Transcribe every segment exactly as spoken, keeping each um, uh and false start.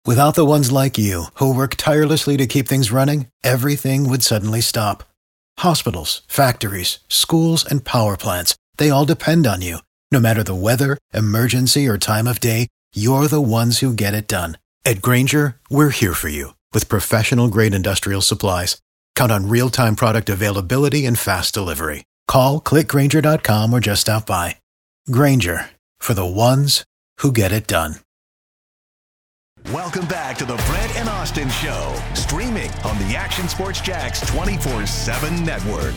Without the ones like you, who work tirelessly to keep things running, everything would suddenly stop. Hospitals, factories, schools, and power plants, they all depend on you. No matter the weather, emergency, or time of day, you're the ones who get it done. At Grainger, we're here for you with professional-grade industrial supplies. Count on real-time product availability and fast delivery. Call, click Grainger dot com, or just stop by. Grainger, for the ones who get it done. Welcome back to the Brent and Austin Show, streaming on the Action Sports Jax twenty-four seven network.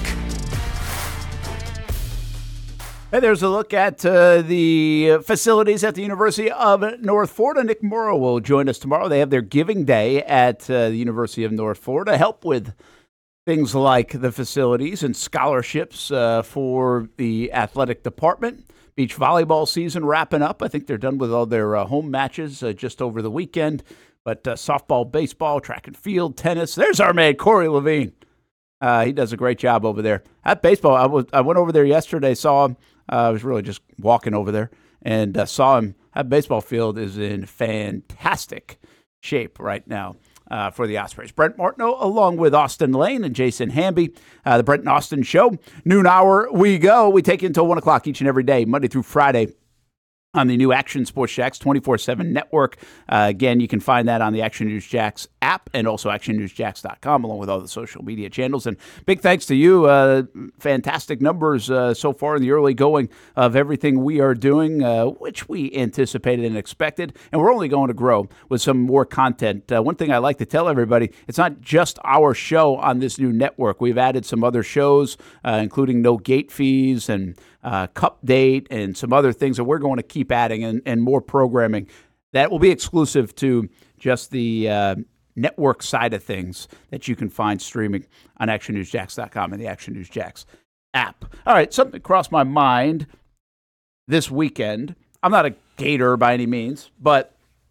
Hey, there's a look at uh, the facilities at the University of North Florida. Nick Morrow will join us tomorrow. They have their Giving Day at uh, the University of North Florida. Help with things like the facilities and scholarships uh, for the athletic department. Beach volleyball season wrapping up. I think they're done with all their uh, home matches uh, just over the weekend. But uh, softball, baseball, track and field, tennis. There's our man, Corey Levine. Uh, he does a great job over there. At baseball, I was I went over there yesterday, saw him. Uh, I was really just walking over there and uh, saw him. That baseball field is in fantastic shape right now. Uh, for the Ospreys. Brent Martineau along with Austin Lane and Jason Hamby. Uh, the Brent and Austin Show. Noon hour we go. We take you until one o'clock each and every day, Monday through Friday, on the new Action Sports Jax twenty-four seven network. Uh, again, you can find that on the Action News Jax app and also action news jax dot com, along with all the social media channels. And big thanks to you. Uh, fantastic numbers uh, so far in the early going of everything we are doing, uh, which we anticipated and expected. And we're only going to grow with some more content. Uh, one thing I like to tell everybody, it's not just our show on this new network. We've added some other shows, uh, including No Gate Fees and uh, Cup Date and some other things that we're going to keep adding and, and more programming that will be exclusive to just the uh, network side of things that you can find streaming on action news jax dot com and the Action News Jax app. All right, something crossed my mind this weekend. I'm not a Gator by any means, but,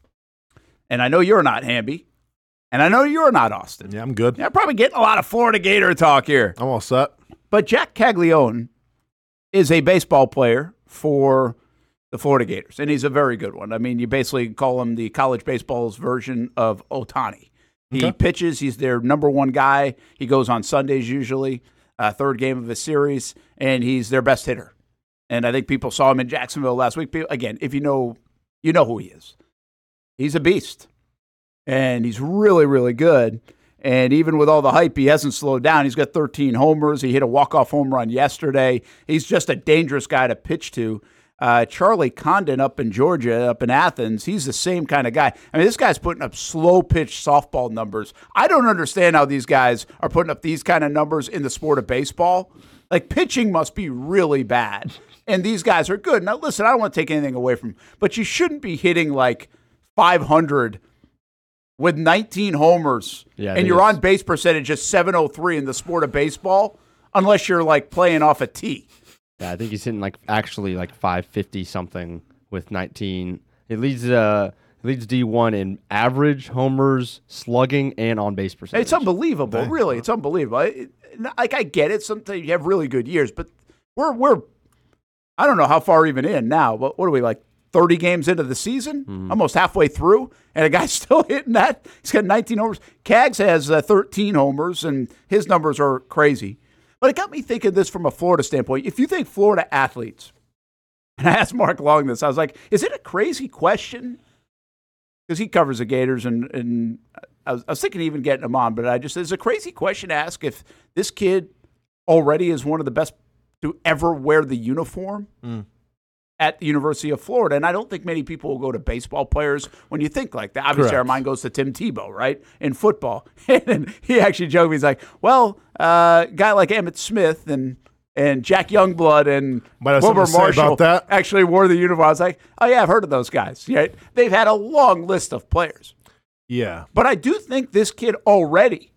and I know you're not, Hamby, and I know you're not, Austin. Yeah, I'm good. Yeah, I'm probably getting a lot of Florida Gator talk here. I'm all set. But Jack Caglione is a baseball player for the Florida Gators, and he's a very good one. I mean, you basically call him the college baseball's version of Ohtani. He okay. pitches. He's their number one guy. He goes on Sundays usually, uh, third game of a series, and he's their best hitter. And I think people saw him in Jacksonville last week. Again, if you know, you know who he is. He's a beast, and he's really, really good. And even with all the hype, he hasn't slowed down. He's got thirteen homers. He hit a walk-off home run yesterday. He's just a dangerous guy to pitch to. Uh, Charlie Condon up in Georgia, up in Athens, he's the same kind of guy. I mean, this guy's putting up slow-pitch softball numbers. I don't understand how these guys are putting up these kind of numbers in the sport of baseball. Like, pitching must be really bad, and these guys are good. Now, listen, I don't want to take anything away from them, but you shouldn't be hitting, like, five hundred with nineteen homers, yeah, and your on-base percentage is seven oh three in the sport of baseball, unless you're, like, playing off a tee. Yeah, I think he's hitting like actually like five fifty something with nineteen. It leads uh it leads D one in average homers, slugging, and on base percentage. It's unbelievable, okay. Really. It's unbelievable. It, like I get it. Sometimes you have really good years, but we're we're I don't know how far even in now. But what are we like thirty games into the season, mm-hmm. almost halfway through, and a guy's still hitting that? He's got nineteen homers. Cags has uh, thirteen homers, and his numbers are crazy. But it got me thinking this from a Florida standpoint. If you think Florida athletes, and I asked Mark Long this, I was like, is it a crazy question? Because he covers the Gators, and, and I, was, I was thinking of even getting him on, but I just, it's a crazy question to ask if this kid already is one of the best to ever wear the uniform mm. at the University of Florida. And I don't think many people will go to baseball players when you think like that. Obviously, Correct. Our mind goes to Tim Tebow, right, in football. And he actually joked, he's like, well, a uh, guy like Emmitt Smith and and Jack Youngblood and Wilbur Marshall actually wore the uniform. I was like, oh, yeah, I've heard of those guys. Yeah, they've had a long list of players. Yeah. But I do think this kid already,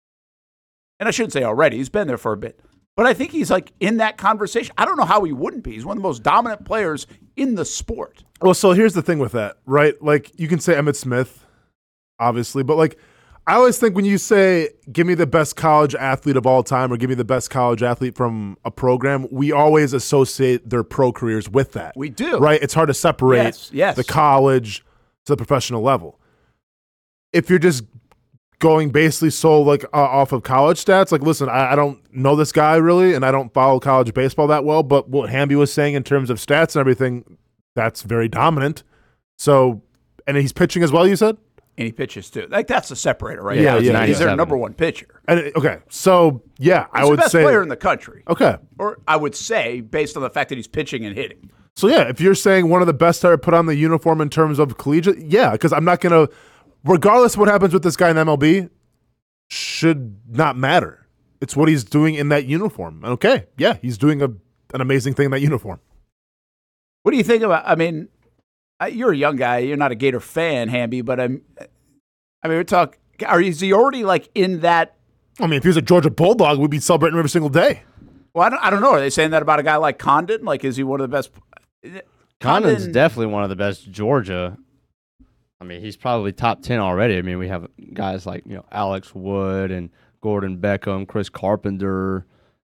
and I shouldn't say already, he's been there for a bit, but I think he's like in that conversation. I don't know how he wouldn't be. He's one of the most dominant players in the sport. Well, so here's the thing with that, right? Like, you can say Emmitt Smith, obviously, but like, I always think when you say, give me the best college athlete of all time or give me the best college athlete from a program, we always associate their pro careers with that. We do. Right? It's hard to separate yes, yes. the college to the professional level. if you're just going basically so like uh, off of college stats, like listen, I, I don't know this guy really, and I don't follow college baseball that well. But what Hamby was saying in terms of stats and everything, that's very dominant. So, and he's pitching as well. You said, and he pitches too. Like that's the separator, right? Yeah, now. yeah, He's their yeah. number one pitcher. and okay, so yeah, He's I would the best say player in the country. okay. Or I would say, based on the fact that he's pitching and hitting. So yeah, if you're saying one of the best to ever put on the uniform in terms of collegiate, yeah, because I'm not gonna, regardless of what happens with this guy in M L B, should not matter. It's what he's doing in that uniform. And okay, yeah, he's doing a an amazing thing in that uniform. What do you think about? I mean, I- you're a young guy. You're not a Gator fan, Hamby, but I'm. I mean, we're talking. Are is he already like in that? I mean, if he was a Georgia Bulldog, we'd be celebrating every single day. Well, I don't. I don't know. Are they saying that about a guy like Condon? Like, is he one of the best? Condon's Condon- definitely one of the best Georgia. I mean, he's probably top ten already. I mean, we have guys like, you know, Alex Wood and Gordon Beckham, Chris Carpenter.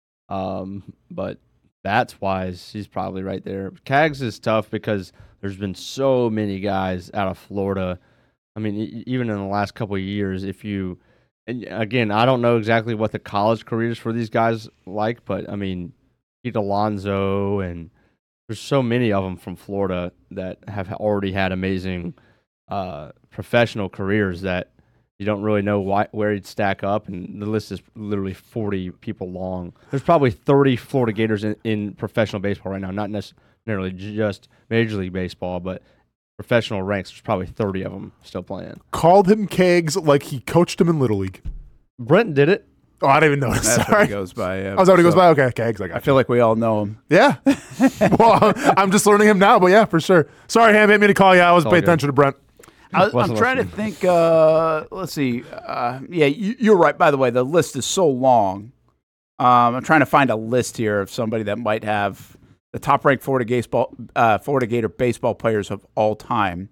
Um, but bats wise, he's probably right there. Cags is tough because there's been so many guys out of Florida. I mean, e- even in the last couple of years, if you, and again, I don't know exactly what the college careers for these guys like, but I mean, Pete Alonso, and there's so many of them from Florida that have already had amazing uh, professional careers that you don't really know why, where he'd stack up, and the list is literally forty people long. There's probably thirty Florida Gators in, in professional baseball right now, not necessarily just Major League Baseball, but professional ranks. There's probably thirty of them still playing. Called him Kegs like he coached him in Little League. Brent did it. Oh, I didn't even know. That's what Sorry. he goes by. Yeah. Oh, is that what he goes So, by? Okay, Kegs. I got I you. feel like we all know him. Yeah. Well, I'm just learning him now, but yeah, for sure. Sorry, Ham, hit me to call you. I was all paying good. attention to Brent. I, I'm Wasn't trying to listening. think. Uh, let's see. Uh, yeah, you, you're right. By the way, the list is so long. Um, I'm trying to find a list here of somebody that might have the top-ranked Florida baseball, uh, Florida Gator baseball players of all time.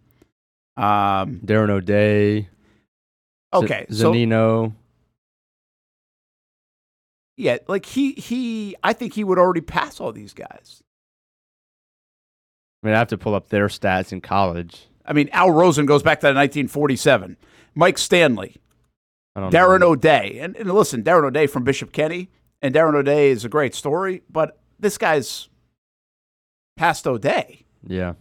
Um, Darren O'Day. okay, Z- so Zanino. yeah, like he he, I think he would already pass all these guys. I mean, I have to pull up their stats in college. I mean, Al Rosen goes back to nineteen forty-seven. Mike Stanley, I don't Darren know. O'Day. And, and listen, Darren O'Day from Bishop Kenny, and Darren O'Day is a great story, but this guy's past O'Day. Yeah.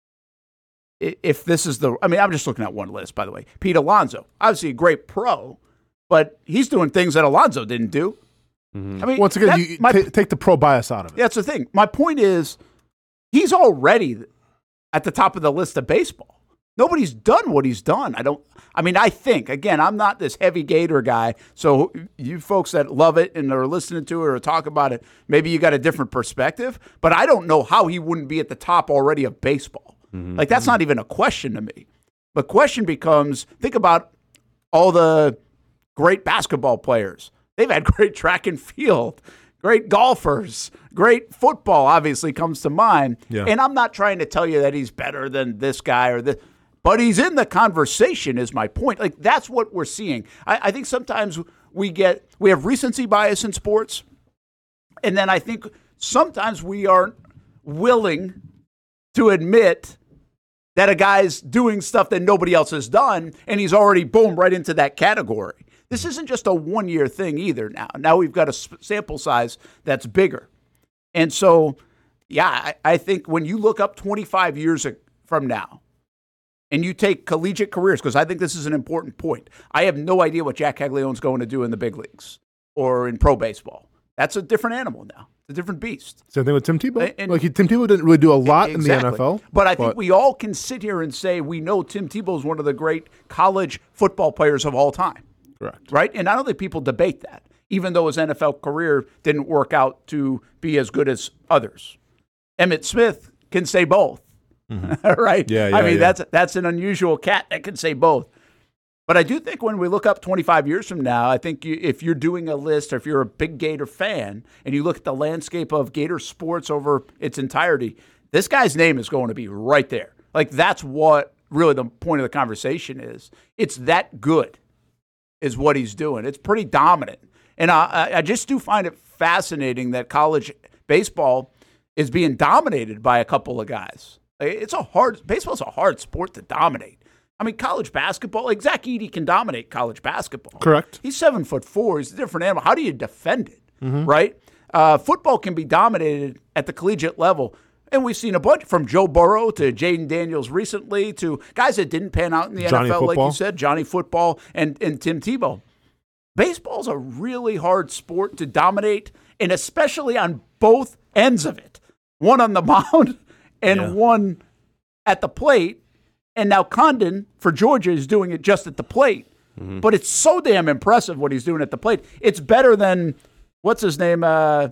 I- If this is the, I mean, I'm just looking at one list, by the way. Pete Alonso, obviously a great pro, but he's doing things that Alonso didn't do. Mhm. I mean, Once again, that- you my, ta- take the pro bias out of it. that's the thing. My point is, he's already at the top of the list of baseball. Nobody's done what he's done. I don't, I mean, I think, again, I'm not this heavy Gator guy. So you folks that love it and are listening to it or talk about it, maybe you got a different perspective. But I don't know how he wouldn't be at the top already of baseball. Like, that's not even a question to me. The question becomes, think about all the great basketball players. They've had great track and field, great golfers, great football obviously comes to mind. Yeah. And I'm not trying to tell you that he's better than this guy or this, but he's in the conversation is my point. Like, that's what we're seeing. I, I think sometimes we get, we have recency bias in sports. And then I think sometimes we aren't willing to admit that a guy's doing stuff that nobody else has done, and he's already, boom, right into that category. This isn't just a one-year thing either now. Now we've got a sp- sample size that's bigger. And so, yeah, I, I think when you look up twenty-five years from now, and you take collegiate careers, because I think this is an important point. I have no idea what Jack Caglione's going to do in the big leagues or in pro baseball. That's a different animal now. It's a different beast. Same thing with Tim Tebow. And- like he, Tim Tebow didn't really do a lot in the N F L. But I think we all can sit here and say we know Tim Tebow is one of the great college football players of all time. Correct. Right? And I don't think people debate that, even though his N F L career didn't work out to be as good as others. Emmitt Smith can say both. Right? Yeah, I yeah, mean, yeah. that's that's an unusual cat that can say both. But I do think when we look up twenty-five years from now, I think you, if you're doing a list or if you're a big Gator fan and you look at the landscape of Gator sports over its entirety, this guy's name is going to be right there. Like, that's what really the point of the conversation is. It's that good is what he's doing. It's pretty dominant. And I, I just do find it fascinating that college baseball is being dominated by a couple of guys. It's a hard, baseball's a hard sport to dominate. I mean, college basketball, like Zach Edey can dominate college basketball. Correct. He's seven foot four. He's a different animal. How do you defend it, mm-hmm. right? Uh, football can be dominated at the collegiate level. And we've seen a bunch from Joe Burrow to Jaden Daniels recently to guys that didn't pan out in the Johnny N F L, Football. like you said, Johnny Football and, and Tim Tebow. Baseball's a really hard sport to dominate, and especially on both ends of it. One on the mound and Yeah. one at the plate. And now Condon for Georgia is doing it just at the plate. Mm-hmm. But it's so damn impressive what he's doing at the plate. It's better than, what's his name? Uh,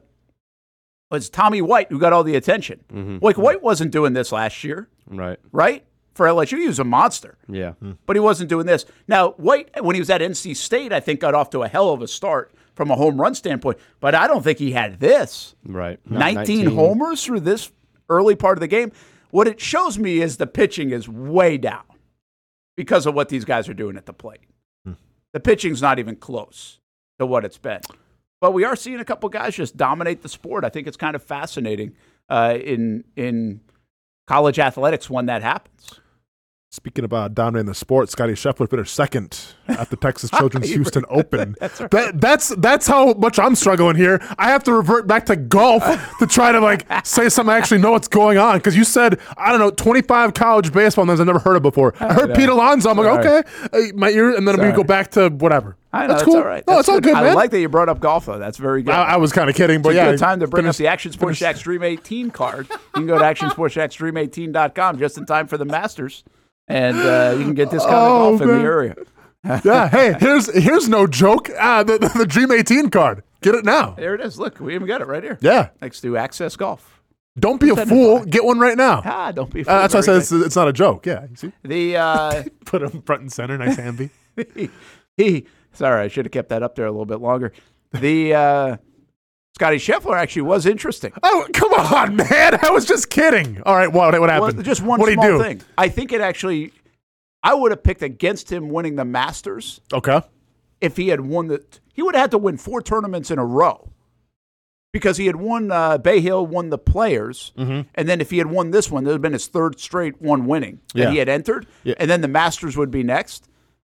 it's Tommy White who got all the attention. Mm-hmm. Like, White wasn't doing this last year. Right. Right? For L S U, he was a monster. Yeah. But he wasn't doing this. Now, White, when he was at N C State, I think got off to a hell of a start from a home run standpoint. But I don't think he had this. Right. nineteen, nineteen homers through this early part of the game. What it shows me is the pitching is way down because of what these guys are doing at the plate. Hmm. The pitching's not even close to what it's been. But we are seeing a couple guys just dominate the sport. I think it's kind of fascinating uh, in in college athletics when that happens. Speaking about dominating the sport, Scotty Scheffler finished second at the Texas Children's Houston Open. That's, right. that, that's that's how much I'm struggling here. I have to revert back to golf to try to like say something I actually know what's going on. Because you said, I don't know, twenty-five college baseball names I've never heard of before. I heard Pete Alonso. I'm like, Sorry. okay, uh, my ear, and then Sorry. we go back to whatever. I know, that's that's cool. all right. No, That's it's all good, I man. like that you brought up golf, though. That's very good. I, I was kind of kidding, but it's a yeah. good time to bring finish, up the Action Sports Jax Stream eighteen card. You can go to action sports jax stream eighteen dot com just in time for the Masters. And uh, you can get discounted Oh, golf in man. the area. yeah, hey, here's here's no joke. Uh, the, the, the Dream eighteen card. Get it now. There it is. Look, we even got it right here. Yeah. Next to Access Golf. Don't be a Send it fool. by. Get one right now. Ah, don't be. Uh, that's why I said Very it's, it's not a joke. Yeah, you see? The uh, Put him front and center. Nice Hamby. he, he. Sorry, I should have kept that up there a little bit longer. The uh, Scotty Scheffler actually was interesting. Oh, come on, man. I was just kidding. All right, what, what happened? Well, just one what small did he do? thing. I think it actually. I would have picked against him winning the Masters Okay. if he had won the. He would have had to win four tournaments in a row because he had won. Uh, Bay Hill won the Players, Mm-hmm. and then if he had won this one, there would have been his third straight one winning that Yeah. he had entered, Yeah. and then the Masters would be next.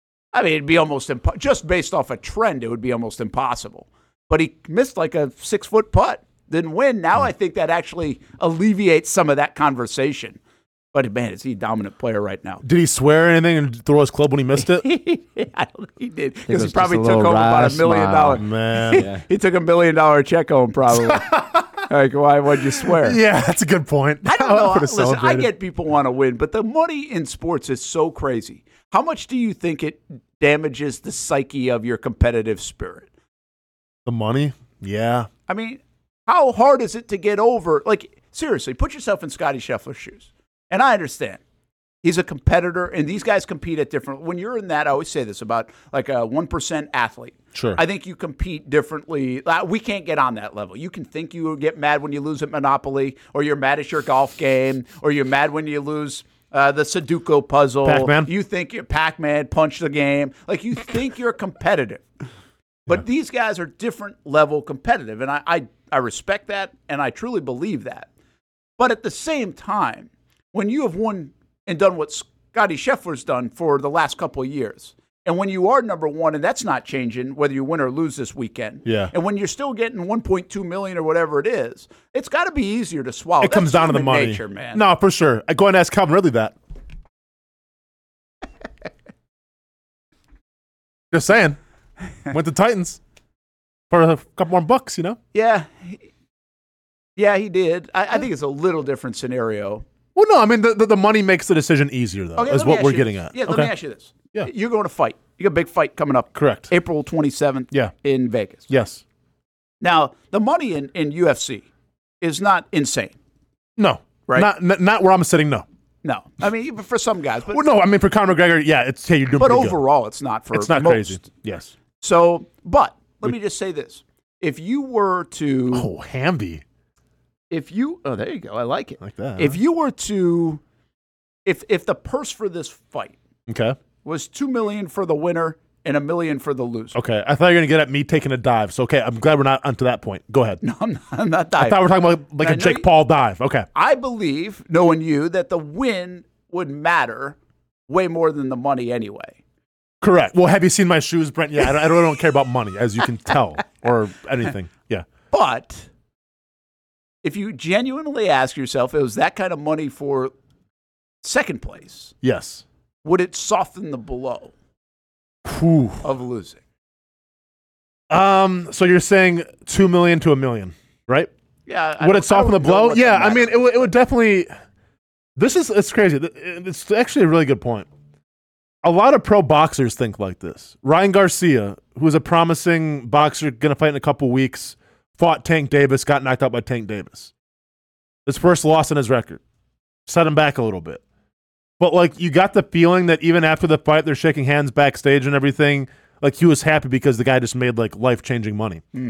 I mean, it'd be almost impo- just based off a trend, it would be almost impossible. But he missed like a six foot putt, didn't win. Now I think that actually alleviates some of that conversation. But man, is he a dominant player right now? Did he swear anything and throw his club when he missed it? I don't think he did it because he was probably just a took little home about wry a million smile. dollars. Man. Yeah. He took a million dollar check home probably. Like, why would you swear? Yeah, that's a good point. I don't know. would've Listen, I celebrated. get people want to win, but the money in sports is so crazy. How much do you think it damages the psyche of your competitive spirit? the money. Yeah. I mean, how hard is it to get over? Like, seriously, put yourself in Scotty Scheffler's shoes. And I understand. He's a competitor, and these guys compete at different. When you're in that, I always say this about like a one percent athlete. Sure. I think you compete differently. Uh, We can't get on that level. You can think you get mad when you lose at Monopoly, or you're mad at your golf game, or you're mad when you lose uh, the Sudoku puzzle. Pac-Man. You think you're Pac-Man, punch the game. Like, you think you're competitive. But these guys are different level competitive, and I, I, I respect that, and I truly believe that. But at the same time, when you have won and done what Scotty Scheffler's done for the last couple of years, and when you are number one, and that's not changing whether you win or lose this weekend, Yeah. and when you're still getting one point two million dollars or whatever it is, it's got to be easier to swallow. It comes That's down to the human money. nature, man. No, for sure. I go and ask Calvin Ridley that. Just saying. Went to Titans for a couple more bucks, you know? Yeah. He- Yeah, he did. I, I think it's a little different scenario. Well, no, I mean, the, the, the money makes the decision easier, though, Okay, is let me what ask we're you getting this. at. Yeah, let Okay. me ask you this. Yeah. You're going to fight. You got a big fight coming up. Correct. April twenty-seventh Yeah. in Vegas. Yes. Now, the money in, in U F C is not insane. No. Right. Not, not not where I'm sitting, no. No. I mean, even for some guys. But, Well, no, I mean, for Conor McGregor, yeah, it's, hey, you're doing but pretty good. overall, it's not for It's not most. crazy. Yes. So, but let me just say this. If you were to, Oh, Hamby. if you, oh, there you go. I like it. Like that. If you were to, if if the purse for this fight Okay. was two million dollars for the winner and a million for the loser. Okay. I thought you were going to get at me taking a dive. So, okay, I'm glad we're not onto that point. Go ahead. No, I'm not, I'm not I diving. thought we were talking about like I a know Jake you- Paul dive. Okay. I believe, knowing you, that the win would matter way more than the money anyway. Correct. Well, have you seen my shoes, Brent? Yeah, I don't, I don't, I don't care about money, as you can tell, or anything. Yeah. But if you genuinely ask yourself, it was that kind of money for second place, Yes. would it soften the blow Whew. of losing? Um. So you're saying two million to a million, right? Yeah. I Would don't- it soften I the don't know blow? what Yeah. that I mean, matters. it would. It would definitely. This is. It's crazy. It's actually a really good point. A lot of pro boxers think like this. Ryan Garcia, who's a promising boxer, going to fight in a couple weeks, fought Tank Davis, got knocked out by Tank Davis. His first loss in his record. Set him back a little bit. But, like, you got the feeling that even after the fight, they're shaking hands backstage and everything. Like, he was happy because the guy just made, like, life-changing money. Mm.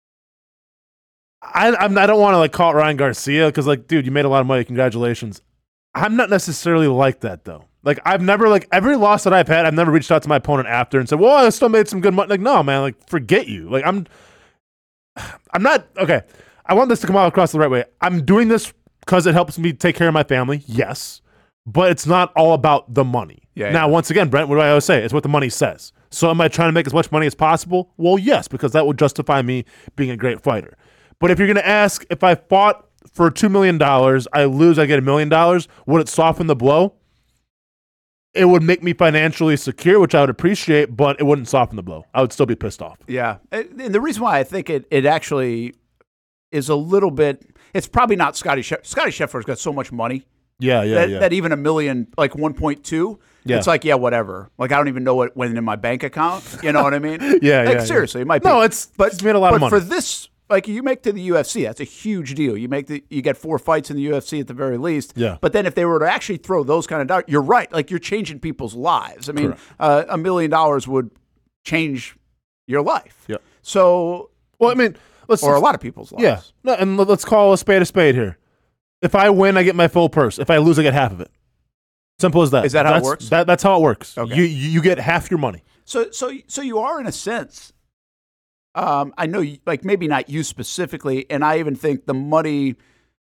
I I'm, I don't want to, like, call it Ryan Garcia because, like, dude, you made a lot of money. Congratulations. I'm not necessarily like that, though. Like, I've never, like, every loss that I've had, I've never reached out to my opponent after and said, well, I still made some good money. Like, no, man, like, forget you. Like, I'm, I'm not, okay, I want this to come out across the right way. I'm doing this because it helps me take care of my family, yes, but it's not all about the money. Yeah, now, yeah. once again, Brent, what do I always say? It's what the money says. So am I trying to make as much money as possible? Well, yes, because that will justify me being a great fighter. But if you're going to ask, if I fought for two million dollars, I lose, I get a million dollars, would it soften the blow? It would make me financially secure, which I would appreciate, but it wouldn't soften the blow. I would still be pissed off. Yeah. And and the reason why I think it, it actually is a little bit, it's probably not Scotty Scheffler. Scotty Scheffler's got so much money Yeah, yeah, that, yeah. that even a million, like one point two, Yeah. it's like, yeah, whatever. Like, I don't even know what went in my bank account. You know what I mean? Yeah, like, yeah, seriously, yeah. it might be. No, it's- but, he's made a lot but of money. for this, like, you make to the U F C, that's a huge deal. You make the, you get four fights in the U F C at the very least. Yeah. But then if they were to actually throw those kind of dollars, you're right. Like, you're changing people's lives. I mean, Correct. uh, a million dollars would change your life. Yeah. So, Well, I mean, let's or a lot of people's lives. Yeah, no, and let- let's call a spade a spade here. If I win, I get my full purse. If I lose, I get half of it. Simple as that. Is that how it That's- works? That, that's how it works. Okay. You, you you get half your money. So, so, so you are in a sense. Um, I know, you, like maybe not you specifically, and I even think the money.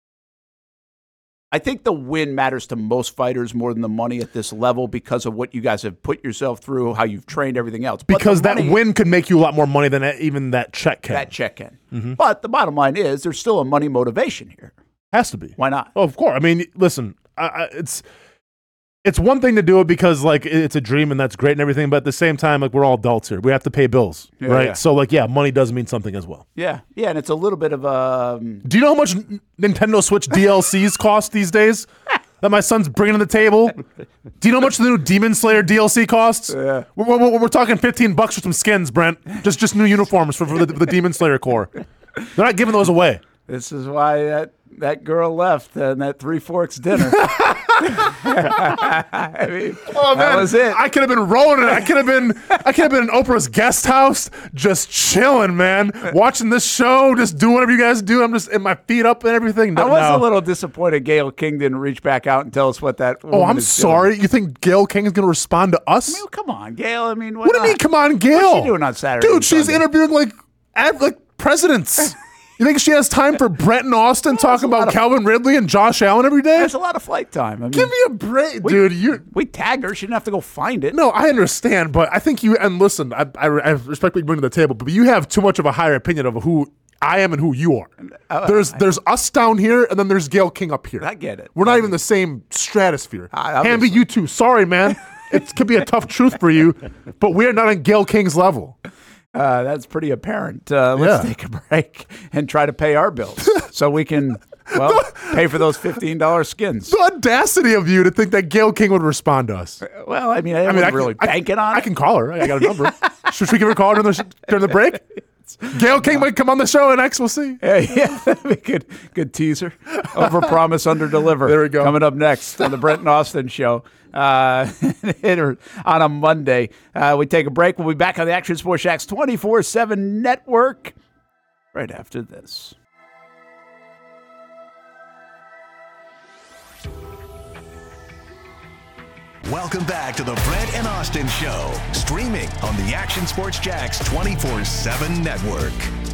I think the win matters to most fighters more than the money at this level because of what you guys have put yourself through, how you've trained, everything else. But the Because that money- win could make you a lot more money than that, even that check can. that check in. Mm-hmm. But the bottom line is, there's still a money motivation here. Has to be. Why not? Oh, of course. I mean, listen, I, I, it's it's one thing to do it because like it's a dream and that's great and everything, but at the same time, like we're all adults here. We have to pay bills, Yeah, right? yeah. So like, yeah, money does mean something as well. Yeah, yeah, and it's a little bit of um, Do you know how much N- Nintendo Switch D L Cs cost these days? That my son's bringing to the table. Do you know how much the new Demon Slayer D L C costs? Yeah. We're, we're, we're talking fifteen bucks for some skins, Brent. Just just new uniforms for, for the, the Demon Slayer core. They're not giving those away. This is why that, that girl left and that Three Forks dinner. I mean, Oh man, that was it. I could have been rolling it. I could have been. I could have been in Oprah's guest house, just chilling, man, watching this show, just doing whatever you guys do. I'm just in my feet up and everything. I No, was no. a little disappointed Gail King didn't reach back out and tell us what that. Oh, woman I'm is sorry. doing. You think Gail King is going to respond to us? I mean, come on, Gail. I mean, What do you mean? Come on, Gail. What's she doing on Saturday Dude, and she's Sunday? interviewing like ad, like presidents. You think she has time for Brent and Austin that's talking a lot about of- Calvin Ridley and Josh Allen every day? That's a lot of flight time. I mean, Give me a break, we- dude. You we tagged her. She didn't have to go find it. no, I understand, but I think you and listen. I, I, I respect what you bring to the table, but you have too much of a higher opinion of who I am and who you are. Uh, There's there's us down here, and then there's Gail King up here. I get it. We're not even the same stratosphere. I- Hamby, obviously. you too. Sorry, man. It could be a tough truth for you, but we are not on Gail King's level. Uh, that's pretty apparent. Uh, let's Yeah. take a break and try to pay our bills so we can, well, pay for those fifteen dollars skins. The audacity of you to think that Gail King would respond to us. Well, I mean, I, I mean, wasn't I can, really I, banking on I it. can call her. I got a number. Should we give her a call during the, during the break? Gail King might come on the show and X. We'll see. Yeah, yeah, that'd be a good, good teaser. Over promise, under deliver. There we go. Coming up next on the Brent and Austin Show uh, on a Monday. Uh, we take a break. We'll be back on the Action Sports Shacks twenty-four seven network right after this. Welcome back to the Brent and Austin Show, streaming on the Action Sports Jacks twenty-four seven network.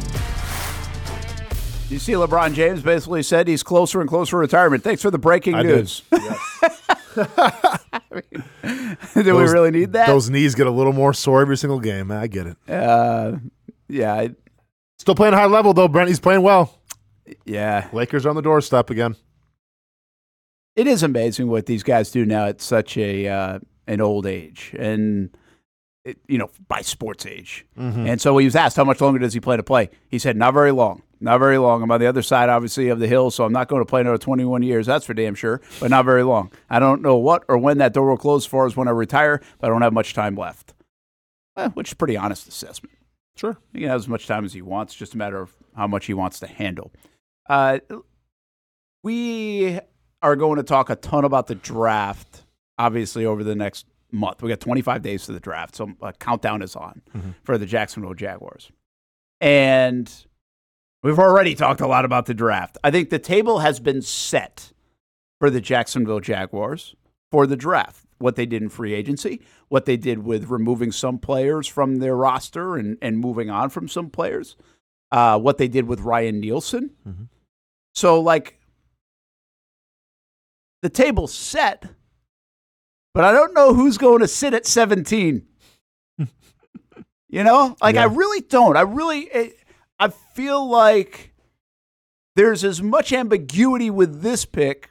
You see, LeBron James basically said he's closer and closer to retirement. Thanks for the breaking I did. news. mean, do we really need that? Those knees get a little more sore every single game. I get it. Uh, yeah. I, Still playing high level, though, Brent. He's playing well. Yeah. Lakers are on the doorstep again. It is amazing what these guys do now at such a uh, an old age. And, it, you know, by sports age. Mm-hmm. And so he was asked, how much longer does he plan to play? He said, not very long. Not very long. I'm on the other side, obviously, of the hill, so I'm not going to play another twenty-one years. That's for damn sure, but not very long. I don't know what or when that door will close as far as when I retire, but I don't have much time left, well, which is a pretty honest assessment. Sure. He can have as much time as he wants, just a matter of how much he wants to handle. Uh, we are going to talk a ton about the draft, obviously, over the next month. We got twenty-five days to the draft, so a countdown is on mm-hmm. for the Jacksonville Jaguars. And we've already talked a lot about the draft. I think the table has been set for the Jacksonville Jaguars for the draft. What they did in free agency, what they did with removing some players from their roster and, and moving on from some players, uh, what they did with Ryan Nielsen. Mm-hmm. So, like, the table's set, but I don't know who's going to sit at seventeen. You know? Like, yeah. I really don't. I really... It, I feel like there's as much ambiguity with this pick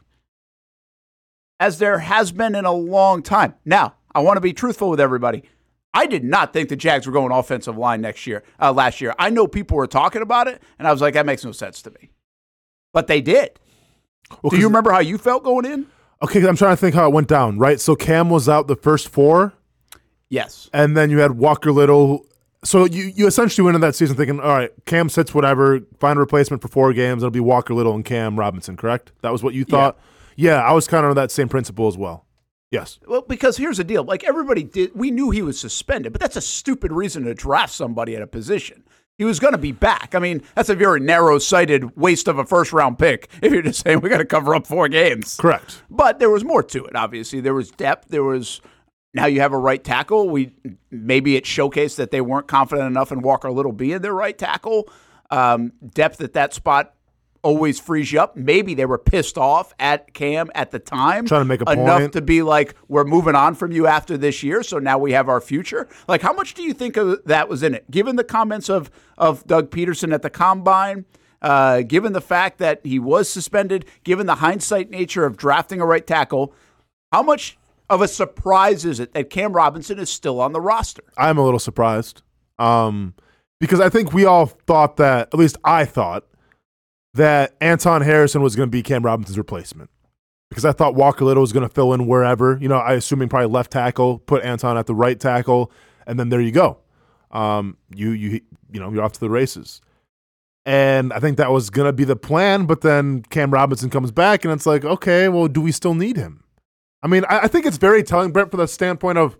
as there has been in a long time. Now, I want to be truthful with everybody. I did not think the Jags were going offensive line next year, uh, last year. I know people were talking about it, and I was like, that makes no sense to me. But they did. Well, do you remember how you felt going in? Okay, I'm trying to think how it went down, right? So Cam was out the first four. Yes. And then you had Walker Little. So you, you essentially went into that season thinking, all right, Cam sits, whatever, find a replacement for four games. It'll be Walker Little and Cam Robinson, correct? That was what you thought? Yeah, yeah I was kind of on that same principle as well. Yes. Well, because here's the deal. Like, everybody did, we knew he was suspended, but that's a stupid reason to draft somebody at a position. He was going to be back. I mean, that's a very narrow-sighted waste of a first-round pick if you're just saying we got to cover up four games. Correct. But there was more to it, obviously. There was depth. There was... Now you have a right tackle. We maybe it showcased that they weren't confident enough in Walker Little being their right tackle. Um, depth at that spot always frees you up. Maybe they were pissed off at Cam at the time. Trying to make a enough point. to be like, we're moving on from you after this year, so now we have our future. Like, how much do you think of that was in it? Given the comments of, of Doug Peterson at the Combine, uh, given the fact that he was suspended, given the hindsight nature of drafting a right tackle, how much of a surprise is it that Cam Robinson is still on the roster? I'm a little surprised um, because I think we all thought that, at least I thought, that Anton Harrison was going to be Cam Robinson's replacement because I thought Walker Little was going to fill in wherever. You know, I assuming probably left tackle, put Anton at the right tackle, and then there you go. Um, you you you know you're off to the races. And I think that was going to be the plan, but then Cam Robinson comes back, and it's like, okay, well, do we still need him? I mean, I think it's very telling, Brent, from the standpoint of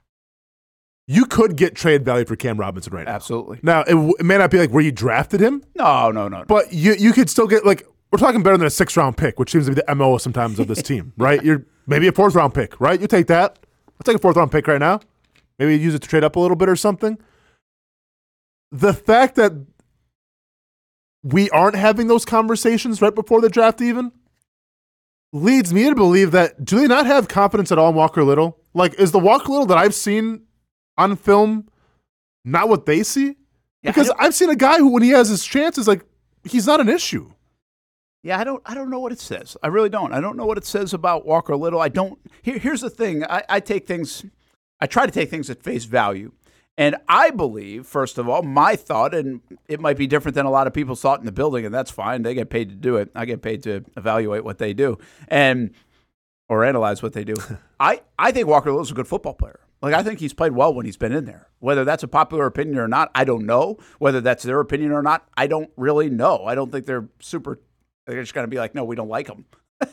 you could get trade value for Cam Robinson right now. Absolutely. Now, it, w- it may not be like where you drafted him. No, no, no. no. But you you could still get, like, we're talking better than a sixth-round pick, which seems to be the M O sometimes of this team, right? You're maybe a fourth-round pick, right? You take that. I'll take a fourth-round pick right now. Maybe you use it to trade up a little bit or something. The fact that we aren't having those conversations right before the draft even leads me to believe that, do they not have confidence at all in Walker Little? Like, is the Walker Little that I've seen on film not what they see? Yeah, because I've seen a guy who, when he has his chances, like, he's not an issue. Yeah, I don't I don't know what it says. I really don't. I don't know what it says about Walker Little. I don't. Here, here's the thing. I, I take things, I try to take things at face value. And I believe, first of all, my thought, and it might be different than a lot of people's thought in the building, and that's fine. They get paid to do it. I get paid to evaluate what they do and or analyze what they do. I, I think Walker Little's a good football player. Like, I think he's played well when he's been in there. Whether that's a popular opinion or not, I don't know. Whether that's their opinion or not, I don't really know. I don't think they're super – they're just going to be like, no, we don't like him.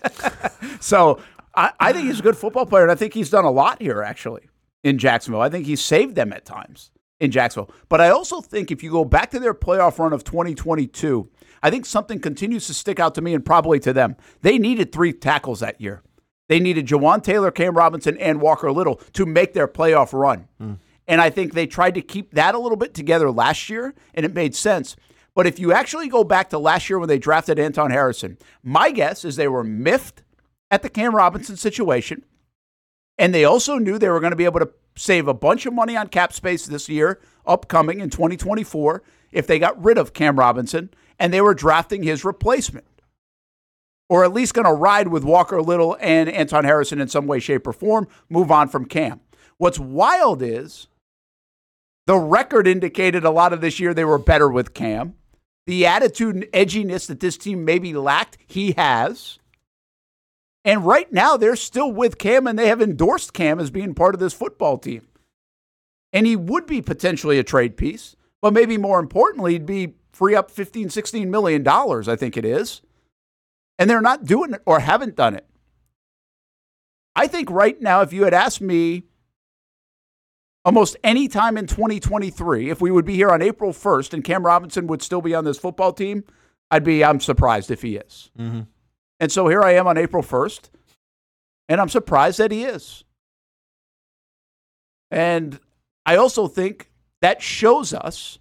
So I, I think he's a good football player, and I think he's done a lot here, actually. In Jacksonville. I think he saved them at times in Jacksonville. But I also think if you go back to their playoff run of twenty twenty-two, I think something continues to stick out to me and probably to them. They needed three tackles that year. They needed Jawan Taylor, Cam Robinson, and Walker Little to make their playoff run. Mm. And I think they tried to keep that a little bit together last year, and it made sense. But if you actually go back to last year when they drafted Anton Harrison, my guess is they were miffed at the Cam Robinson situation. And they also knew they were going to be able to save a bunch of money on cap space this year, upcoming in twenty twenty-four, if they got rid of Cam Robinson, and they were drafting his replacement. Or at least going to ride with Walker Little and Anton Harrison in some way, shape, or form, move on from Cam. What's wild is the record indicated a lot of this year they were better with Cam. The attitude and edginess that this team maybe lacked, he has. And right now, they're still with Cam, and they have endorsed Cam as being part of this football team. And he would be potentially a trade piece, but maybe more importantly, he'd be free up fifteen, sixteen million dollars, I think it is. And they're not doing it or haven't done it. I think right now, if you had asked me almost any time in twenty twenty-three, if we would be here on April first and Cam Robinson would still be on this football team, I'd be, I'm surprised if he is. Mm-hmm. And so here I am on April first, and I'm surprised that he is. And I also think that shows us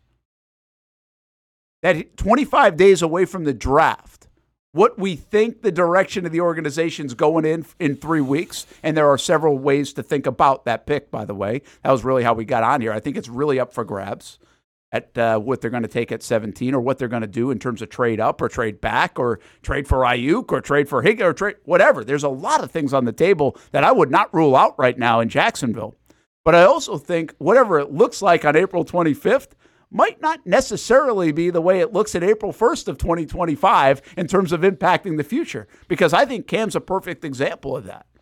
that twenty-five days away from the draft, what we think the direction of the organization's going in in three weeks, and there are several ways to think about that pick, by the way. That was really how we got on here. I think it's really up for grabs at uh, what they're going to take at seventeen, or what they're going to do in terms of trade up or trade back or trade for Ayuk or trade for Higgins or trade whatever. There's a lot of things on the table that I would not rule out right now in Jacksonville. But I also think whatever it looks like on April twenty-fifth might not necessarily be the way it looks at April first of twenty twenty-five in terms of impacting the future, because I think Cam's a perfect example of that.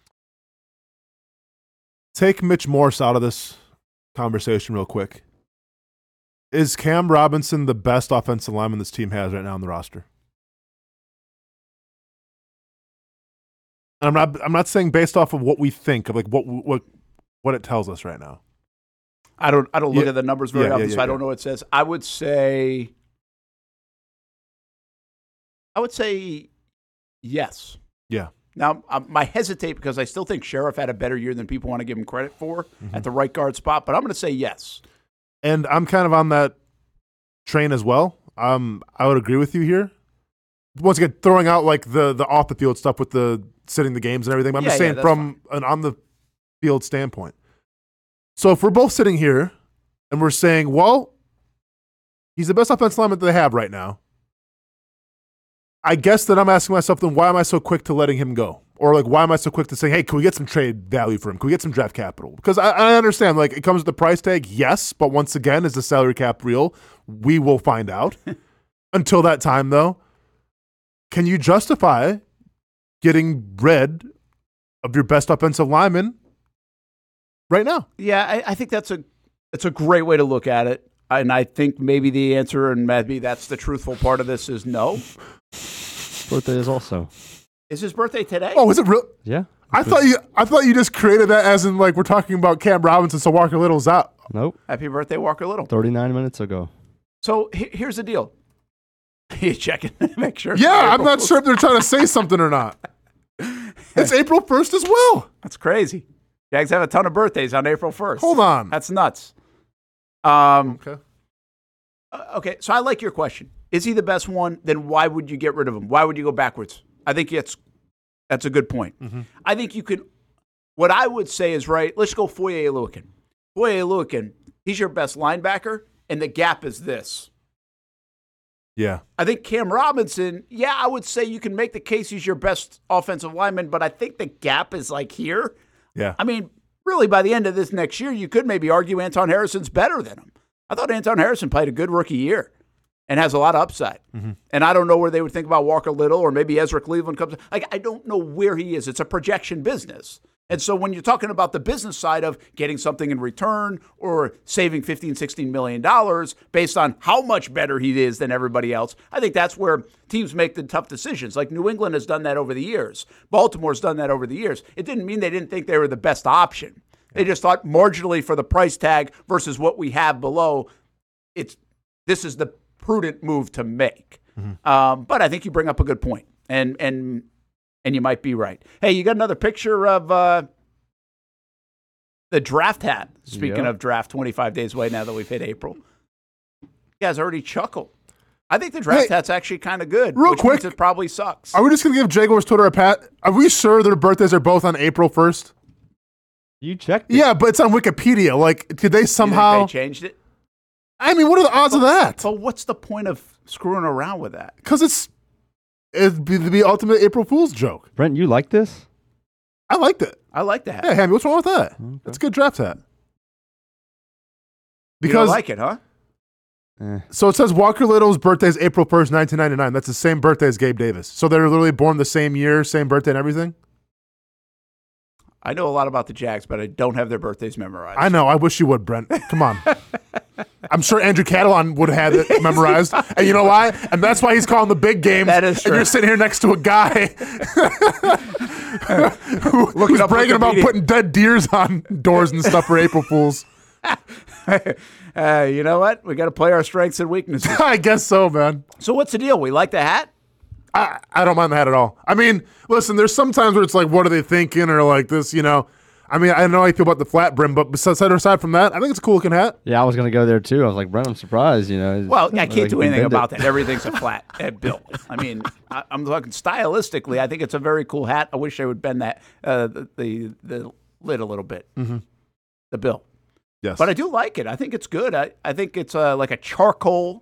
Take Mitch Morse out of this conversation real quick. Is Cam Robinson the best offensive lineman this team has right now on the roster? And I'm not. I'm not saying based off of what we think of, like what what what it tells us right now. I don't. I don't look yeah. at the numbers very yeah, often, yeah, yeah, so I don't yeah. know what it says. I would say. I would say, yes. Yeah. Now, um, I hesitate because I still think Sheriff had a better year than people want to give him credit for Mm-hmm. at the right guard spot, but I'm going to say yes. And I'm kind of on that train as well. Um, I would agree with you here. Once again, throwing out like the the off the field stuff with the sitting the games and everything. But I'm Yeah, just yeah, saying that's from an on the field standpoint. So if we're both sitting here and we're saying, well, he's the best offensive lineman that they have right now, I guess that I'm asking myself, then why am I so quick to letting him go? Or like, why am I so quick to say, hey, can we get some trade value for him? Can we get some draft capital? Because I, I understand, like, it comes with the price tag, yes, but once again, is the salary cap real? We will find out. Until that time, though, can you justify getting rid of your best offensive lineman right now? Yeah, I, I think that's a it's a great way to look at it. And I think maybe the answer, and maybe that's the truthful part of this, is no. Birthday is also. Is his birthday today? Oh, is it real? Yeah. I thought you I thought you just created that as in like we're talking about Cam Robinson, so Walker Little's out. Nope. Happy birthday, Walker Little. thirty-nine minutes ago. So he- here's the deal. You checking to make sure? Yeah, I'm April not Fool's- sure if they're trying to say something or not. It's April first as well. That's crazy. Jags have a ton of birthdays on April first. Hold on. That's nuts. Um, Okay. uh, okay, so I like your question. Is he the best one? Then why would you get rid of him? Why would you go backwards? I think it's that's a good point. Mm-hmm. I think you could. What I would say is right. Let's go Foye Oluokun. Foye Oluokun. He's your best linebacker, and the gap is this. Yeah. I think Cam Robinson, yeah, I would say you can make the case he's your best offensive lineman, but I think the gap is like here. Yeah. I mean, really, by the end of this next year, you could maybe argue Anton Harrison's better than him. I thought Anton Harrison played a good rookie year and has a lot of upside. Mm-hmm. And I don't know where they would think about Walker Little, or maybe Ezra Cleveland comes. Like, I don't know where he is. It's a projection business. And so when you're talking about the business side of getting something in return or saving fifteen, sixteen million dollars based on how much better he is than everybody else, I think that's where teams make the tough decisions. Like New England has done that over the years. Baltimore's done that over the years. It didn't mean they didn't think they were the best option. They just thought marginally for the price tag versus what we have below, it's this is the prudent move to make. Mm-hmm. Um, but I think you bring up a good point, and and and you might be right. Hey, you got another picture of uh, the draft hat. Speaking Yeah. of draft, twenty-five days away now that we've hit April. You guys already chuckle. I think the draft Hey, hat's actually kind of good. real which quick, means it probably sucks. Are we just gonna give Jaguars Twitter a pat? Are we sure their birthdays are both on April first? You checked it. Yeah, but it's on Wikipedia. Like, did they You somehow? think they changed it? I mean, what are the odds of that? So what's the point of screwing around with that? Because it's it'd be the ultimate April Fool's joke. Brent, you like this? I liked it. I like the hat. Yeah, Hammy, what's wrong with that? Okay. That's a good draft hat. You don't Because like it, huh? Eh. so it says Walker Little's birthday is April first, nineteen ninety-nine. That's the same birthday as Gabe Davis. So they're literally born the same year, same birthday and everything. I know a lot about the Jags, but I don't have their birthdays memorized. I know. I wish you would, Brent. Come on. I'm sure Andrew Catalon would have had it memorized. And you know why? And that's why he's calling the big games. That is And true. you're sitting here next to a guy who, who's up bragging about Wikipedia. putting dead deers on doors and stuff for April Fools. uh, you know what? We got to play our strengths and weaknesses. I guess so, man. So what's the deal? We like the hat? I, I don't mind the hat at all. I mean, listen, there's some times where it's like, what are they thinking? Or like this, you know. I mean, I know how you feel about the flat brim, but besides, aside from that, I think it's a cool looking hat. Yeah, I was gonna go there too. I was like, Brent, I'm surprised. You know. Well, I Like, can't do you anything bend about it. that. Everything's a flat at built. I mean, I, I'm talking stylistically. I think it's a very cool hat. I wish they would bend that uh, the, the the lid a little bit, Mm-hmm. the bill. Yes. But I do like it. I think it's good. I, I think it's uh, like a charcoal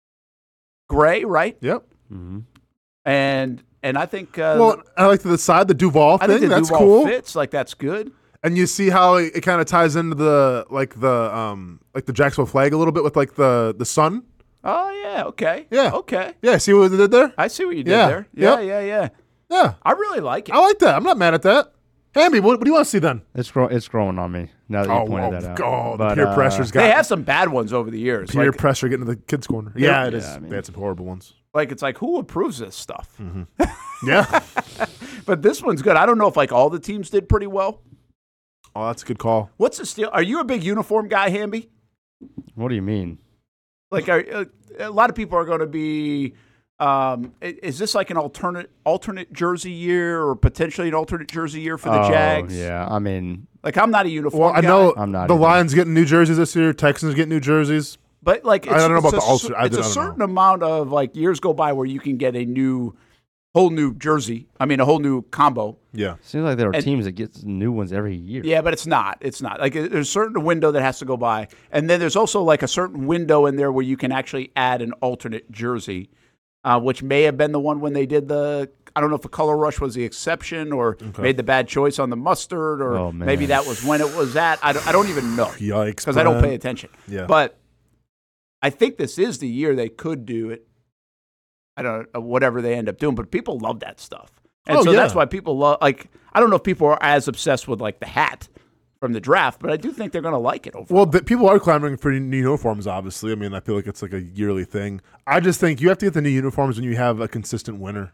gray, right? Yep. Mhm. And and I think uh, Well, I like to the side, the Duval I thing. think the That's Duval cool. fits. Like that's good. And you see how it, it kind of ties into the like the um like the Jacksonville flag a little bit with like the the sun. Oh yeah. Okay. Yeah. Okay. Yeah. See what they did there? I see what you did Yeah. there. Yeah. Yep. Yeah. Yeah. Yeah. I really like it. I like that. I'm not mad at that. Hammy, what, what do you want to see then? It's grow- it's growing on me now that you Oh, pointed oh, that out. oh, the But, peer uh, pressure's got They have some bad ones over the years. peer Like, pressure getting to the kids' corner. Yeah, it Yeah, is. I mean- They had some horrible ones. like it's like who approves this stuff? Mm-hmm. Yeah. But this one's good. I don't know if like all the teams did pretty well. Oh, that's a good call. What's the steal? Are you a big uniform guy, Hamby? What do you mean? Like, are, uh, a lot of people are going to be. Um, i- is this like an alternate alternate jersey year, or potentially an alternate jersey year for the Oh, Jags? Yeah, I mean, Like, I'm not a uniform Well, I guy, know I'm not the either. Lions getting new jerseys this year. Texans getting new jerseys. but like, it's, I don't know it's about a the alter- cer- I It's a don't know. certain amount of like years go by where you can get a new, whole new jersey. I mean, a whole new combo. Yeah. seems like there are And- teams that get new ones every year. Yeah, but it's not. It's not. Like there's a certain window that has to go by. And then there's also like a certain window in there where you can actually add an alternate jersey, uh, which may have been the one when they did the I don't know if the color rush was the exception or made the bad choice on the mustard or Oh, man. maybe that was when it was that. I don't, I don't even know Yikes. because I don't Brent. pay attention. Yeah. But I think this is the year they could do it. I don't know, whatever they end up doing, but people love that stuff. And Oh, so yeah. that's why people love, like, I don't know if people are as obsessed with, like, the hat from the draft, but I do think they're going to like it overall. Well, the, people are clamoring for new uniforms, obviously. I mean, I feel like it's like a yearly thing. I just think you have to get the new uniforms when you have a consistent winner.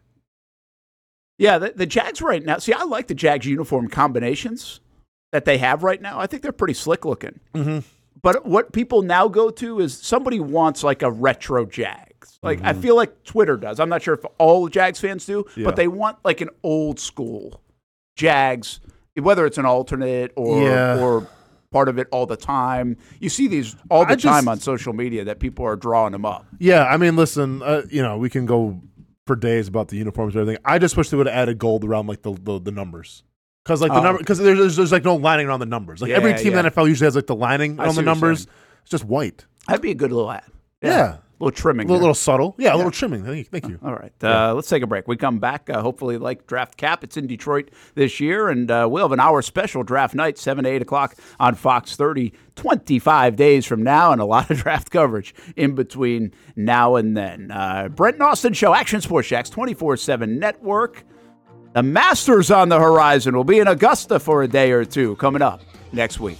Yeah, the, the Jags right now, see, I like the Jags uniform combinations that they have right now. I think they're pretty slick looking. Mm-hmm. But what people now go to is somebody wants, like, a retro Jags. Like, I feel like Twitter does. I'm not sure if all Jags fans do, Yeah. but they want, like, an old school Jags, whether it's an alternate or Yeah. or part of it all the time. You see these all the I time just- on social media that people are drawing them up. Yeah, I mean, listen, uh, you know, we can go for days about the uniforms and everything. I just wish they would have added gold around like the the, the numbers. Because like the Oh. number, because there's, there's there's like no lining around the numbers. Like every Yeah, team yeah. in the N F L usually has like the lining I on see the what you're numbers. saying. It's just white. That'd be a good little ad. Yeah, A little trimming. a little, there. little subtle. Yeah, a little trimming. Thank you. Thank you. All right. Uh, let's take a break. We come back, uh, hopefully, like Draft Cap. It's in Detroit this year, and uh, we'll have an hour special draft night, seven to eight o'clock on Fox thirty, twenty-five days from now, and a lot of draft coverage in between now and then. Uh, Brent and Austin Show, Action Sports Jacks, twenty-four seven Network. The Masters on the horizon. Will be in Augusta for a day or two coming up next week.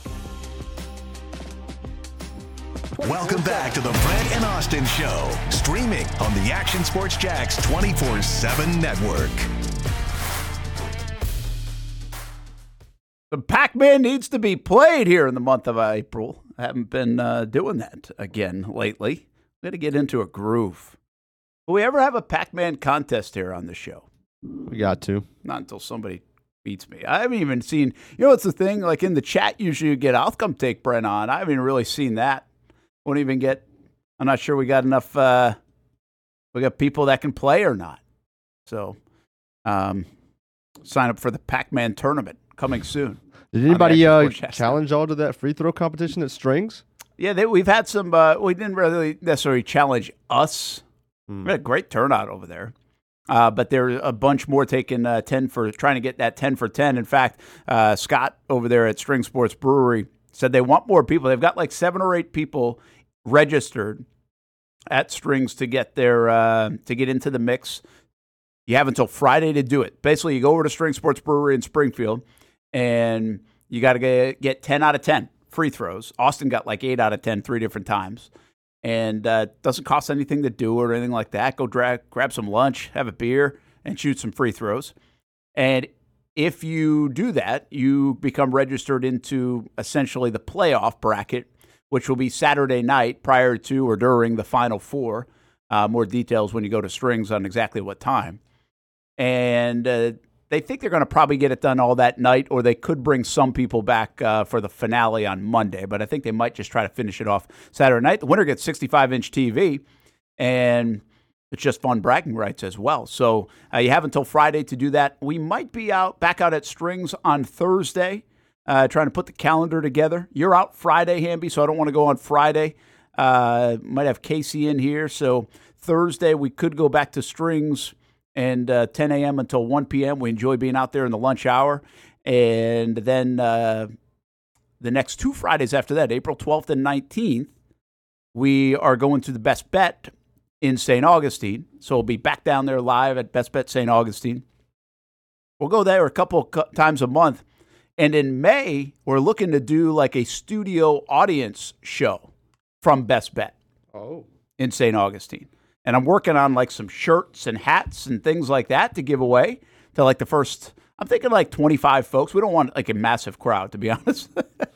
Welcome back to the Brent and Austin Show, streaming on the Action Sports Jacks twenty-four seven Network. The Pac-Man needs to be played here in the month of April. I haven't been uh, doing that again lately. Got to get into a groove. Will we ever have a Pac-Man contest here on the show? We got to. Not until somebody beats me. I haven't even seen, you know what's the thing? Like in the chat, usually you get, I'll come take Brent on. I haven't even really seen that. Won't even get, I'm not sure we got enough, uh, we got people that can play or not. So um, sign up for the Pac-Man tournament coming soon. Did anybody Action uh, Sports Jax. challenge y'all to that free throw competition at Strings? Yeah, they, we've had some. Uh, we didn't really necessarily challenge us. Hmm. We had a great turnout over there. Uh, but there's a bunch more taking uh, ten for trying to get that ten for ten. In fact, uh, Scott over there at String Sports Brewery said they want more people. They've got like seven or eight people registered at Strings to get their uh, to get into the mix. You have until Friday to do it. Basically, you go over to String Sports Brewery in Springfield, and you got to get, get ten out of ten free throws. Austin got like eight out of ten three different times. And uh, doesn't cost anything to do or anything like that. Go dra- grab some lunch, have a beer, and shoot some free throws. And if you do that, you become registered into essentially the playoff bracket, which will be Saturday night prior to or during the Final Four. Uh, more details when you go to Strings on exactly what time. And uh, they think they're going to probably get it done all that night, or they could bring some people back uh, for the finale on Monday. But I think they might just try to finish it off Saturday night. The winner gets sixty-five inch T V, and it's just fun bragging rights as well. So uh, you have until Friday to do that. We might be out back out at Strings on Thursday, uh, trying to put the calendar together. You're out Friday, Hamby, so I don't want to go on Friday. Uh, might have Casey in here. So Thursday we could go back to Strings. And uh, ten a.m. until one p.m. We enjoy being out there in the lunch hour. And then uh, the next two Fridays after that, April twelfth and nineteenth, we are going to the Best Bet in Saint Augustine. So we'll be back down there live at Best Bet Saint Augustine. We'll go there a couple times a month. And in May, we're looking to do like a studio audience show from Best Bet Oh. in Saint Augustine. And I'm working on like some shirts and hats and things like that to give away to like the first, I'm thinking like twenty-five folks. We don't want like a massive crowd, to be honest.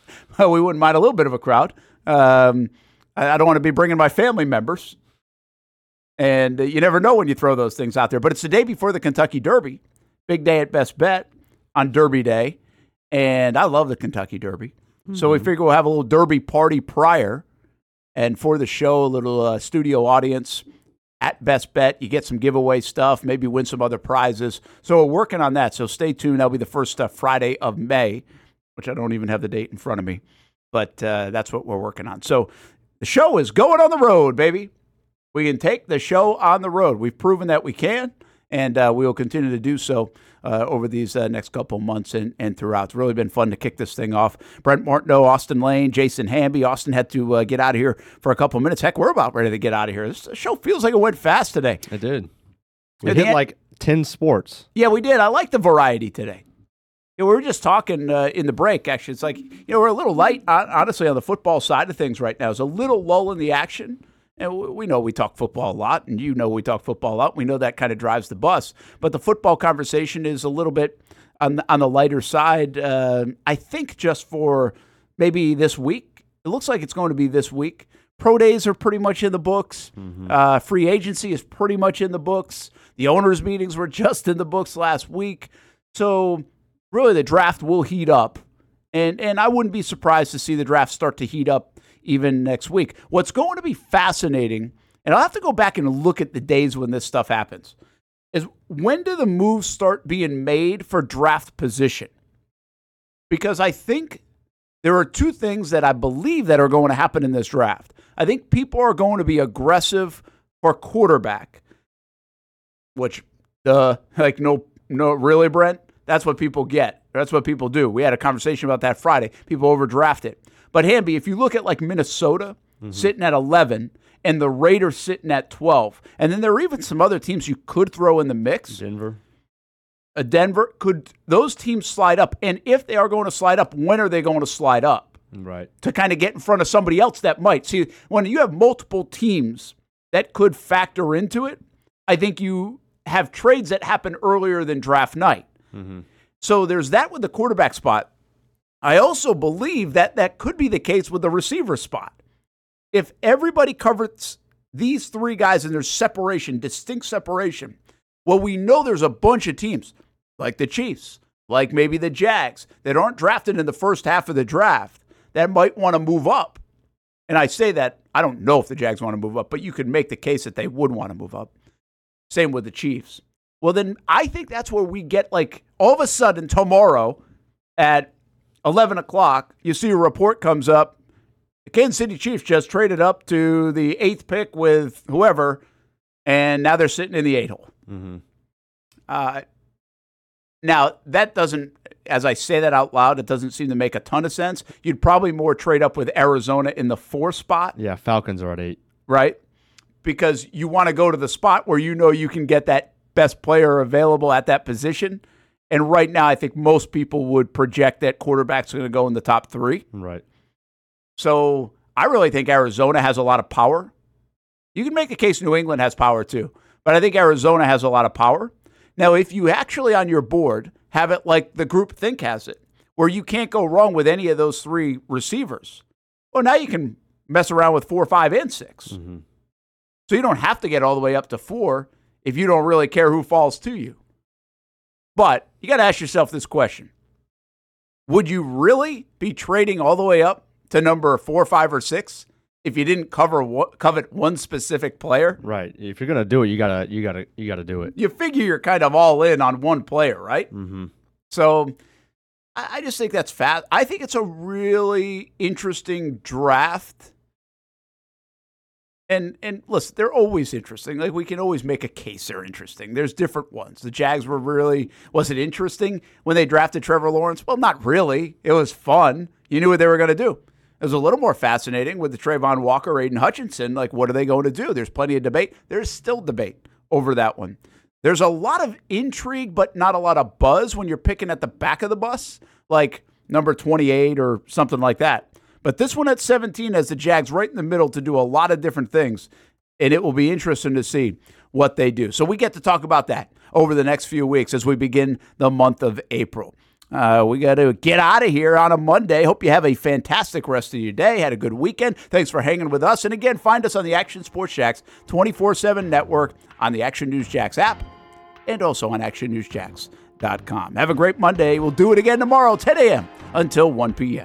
We wouldn't mind a little bit of a crowd. Um, I, I don't want to be bringing my family members. And uh, you never know when you throw those things out there. But it's the day before the Kentucky Derby. Big day at Best Bet on Derby Day. And I love the Kentucky Derby. Mm-hmm. So we figure we'll have a little Derby party prior. And for the show, a little uh, studio audience at Best Bet. You get some giveaway stuff, maybe win some other prizes. So we're working on that. So stay tuned. That'll be the first uh, Friday of May, which I don't even have the date in front of me. But uh, that's what we're working on. So the show is going on the road, baby. We can take the show on the road. We've proven that we can, and uh, we will continue to do so uh, over these uh, next couple months and, and throughout. It's really been fun to kick this thing off. Brent Martineau, Austin Lane, Jason Hamby. Austin had to uh, get out of here for a couple minutes. Heck, we're about ready to get out of here. This show feels like it went fast today. It did. We At hit the end- like ten sports. Yeah, we did. I like the variety today. You know, we were just talking uh, in the break, actually. It's like, you know, we're a little light, honestly, on the football side of things right now. There's a little lull in the action. And we know we talk football a lot, and you know we talk football a lot. We know that kind of drives the bus. But the football conversation is a little bit on the, on the lighter side. Uh, I think just for maybe this week. It looks like it's going to be this week. Pro days are pretty much in the books. Mm-hmm. Uh, free agency is pretty much in the books. The owners' meetings were just in the books last week. So really the draft will heat up. And, and I wouldn't be surprised to see the draft start to heat up even next week. What's going to be fascinating, and I'll have to go back and look at the days when this stuff happens, is when do the moves start being made for draft position? Because I think there are two things that I believe that are going to happen in this draft. I think people are going to be aggressive for quarterback, which, uh, like, no, no, really, Brent? That's what people get. That's what people do. We had a conversation about that Friday. People overdraft it. But, Hamby, if you look at, like, Minnesota mm-hmm. sitting at eleven and the Raiders sitting at twelve, and then there are even some other teams you could throw in the mix. Denver. A Denver. Could those teams slide up? And if they are going to slide up, when are they going to slide up? Right. To kind of get in front of somebody else that might. See, when you have multiple teams that could factor into it, I think you have trades that happen earlier than draft night. Mm-hmm. So there's that with the quarterback spot. I also believe that that could be the case with the receiver spot. If everybody covers these three guys and there's separation, distinct separation, well, we know there's a bunch of teams like the Chiefs, like maybe the Jags, that aren't drafted in the first half of the draft that might want to move up. And I say that, I don't know if the Jags want to move up, but you could make the case that they would want to move up. Same with the Chiefs. Well, then I think that's where we get, like, all of a sudden tomorrow at eleven o'clock, you see a report comes up. The Kansas City Chiefs just traded up to the eighth pick with whoever, and now they're sitting in the eight hole. Mm-hmm. Uh, now, that doesn't, as I say that out loud, it doesn't seem to make a ton of sense. You'd probably more trade up with Arizona in the four spot. Yeah, Falcons are at eight. Right? Because you want to go to the spot where you know you can get that best player available at that position. And right now, I think most people would project that quarterback's going to go in the top three. Right. So I really think Arizona has a lot of power. You can make a case New England has power too, but I think Arizona has a lot of power. Now, if you actually on your board have it like the group think has it, where you can't go wrong with any of those three receivers, well, now you can mess around with four, five, and six. Mm-hmm. So you don't have to get all the way up to four if you don't really care who falls to you. But you got to ask yourself this question. Would you really be trading all the way up to number four, five, or six if you didn't cover one, covet one specific player? Right. If you're gonna do it, you gotta you gotta you gotta do it. You figure you're kind of all in on one player, right? Mm-hmm. So I, I just think that's fast. I think it's a really interesting draft. And and listen, they're always interesting. Like, we can always make a case they're interesting. There's different ones. The Jags were really, was it interesting when they drafted Trevor Lawrence? Well, not really. It was fun. You knew what they were going to do. It was a little more fascinating with the Trayvon Walker, Aiden Hutchinson. Like, what are they going to do? There's plenty of debate. There's still debate over that one. There's a lot of intrigue, but not a lot of buzz when you're picking at the back of the bus, like number twenty-eight or something like that. But this one at seventeen has the Jags right in the middle to do a lot of different things, and it will be interesting to see what they do. So we get to talk about that over the next few weeks as we begin the month of April. Uh, we got to get out of here on a Monday. Hope you have a fantastic rest of your day. Had a good weekend. Thanks for hanging with us. And again, find us on the Action Sports Jacks twenty-four seven network, on the Action News Jacks app, and also on action news jacks dot com. Have a great Monday. We'll do it again tomorrow, ten a.m. until one p.m.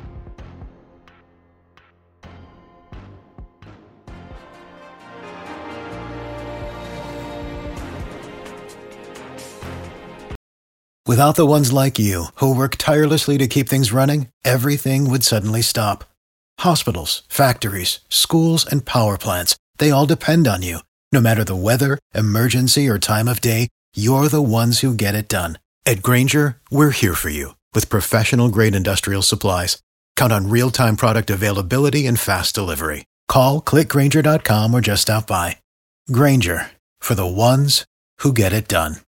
Without the ones like you, who work tirelessly to keep things running, everything would suddenly stop. Hospitals, factories, schools, and power plants, they all depend on you. No matter the weather, emergency, or time of day, you're the ones who get it done. At Grainger, we're here for you with professional-grade industrial supplies. Count on real-time product availability and fast delivery. Call, click Grainger dot com, or just stop by. Grainger, for the ones who get it done.